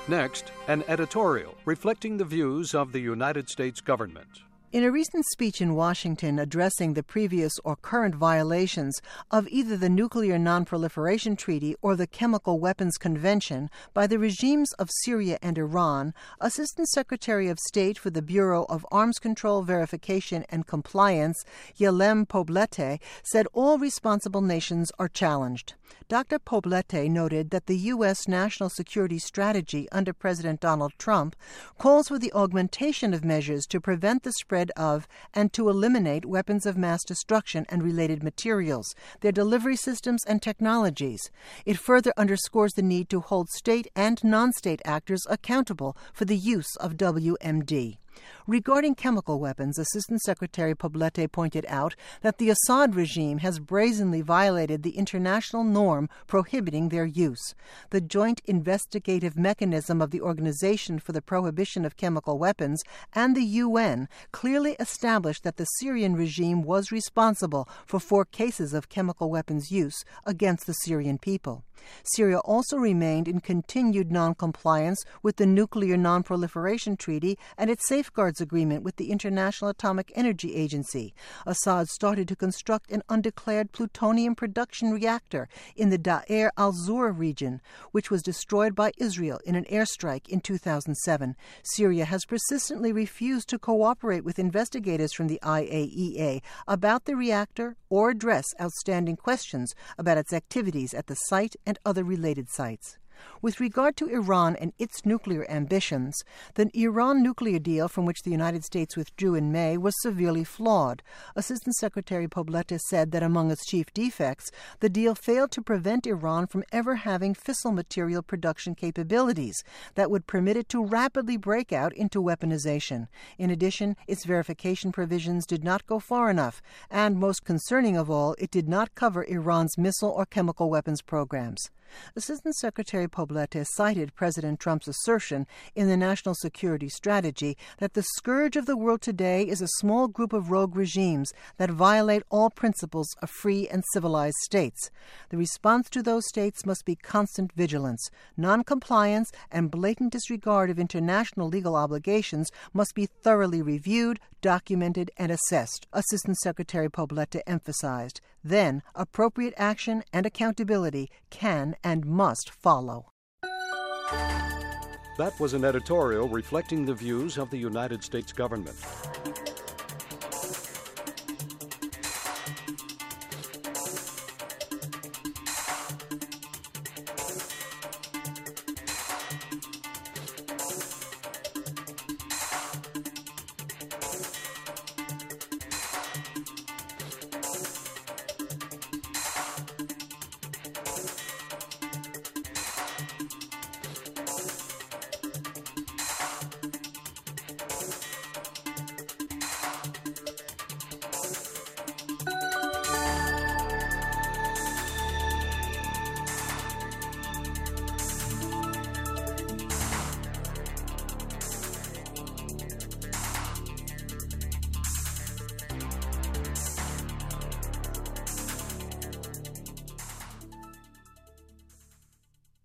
Next, an editorial reflecting the views of the United States government. In a recent speech in Washington addressing the previous or current violations of either the Nuclear Non-Proliferation Treaty or the Chemical Weapons Convention by the regimes of Syria and Iran, Assistant Secretary of State for the Bureau of Arms Control Verification and Compliance, Yalem Poblete, said all responsible nations are challenged. Dr. Poblete noted that the U.S. national security strategy under President Donald Trump calls for the augmentation of measures to prevent the spread of and to eliminate weapons of mass destruction and related materials, their delivery systems and technologies. It further underscores the need to hold state and non-state actors accountable for the use of WMD. Regarding chemical weapons, Assistant Secretary Poblete pointed out that the Assad regime has brazenly violated the international norm prohibiting their use. The Joint Investigative Mechanism of the Organization for the Prohibition of Chemical Weapons and the UN clearly established that the Syrian regime was responsible for 4 cases of chemical weapons use against the Syrian people. Syria also remained in continued non-compliance with the Nuclear Non-Proliferation Treaty and its safeguards agreement with the International Atomic Energy Agency. Assad started to construct an undeclared plutonium production reactor in the Deir al-Zur region, which was destroyed by Israel in an airstrike in 2007. Syria has persistently refused to cooperate with investigators from the IAEA about the reactor or address outstanding questions about its activities at the site and other related sites. With regard to Iran and its nuclear ambitions, the Iran nuclear deal from which the United States withdrew in May was severely flawed. Assistant Secretary Poblete said that among its chief defects, the deal failed to prevent Iran from ever having fissile material production capabilities that would permit it to rapidly break out into weaponization. In addition, its verification provisions did not go far enough, and most concerning of all, it did not cover Iran's missile or chemical weapons programs. Assistant Secretary Poblete cited President Trump's assertion in the National Security Strategy that the scourge of the world today is a small group of rogue regimes that violate all principles of free and civilized states. The response to those states must be constant vigilance. Non-compliance and blatant disregard of international legal obligations must be thoroughly reviewed, documented, and assessed, Assistant Secretary Poblete emphasized. Then, appropriate action and accountability can and must follow. That was an editorial reflecting the views of the United States government.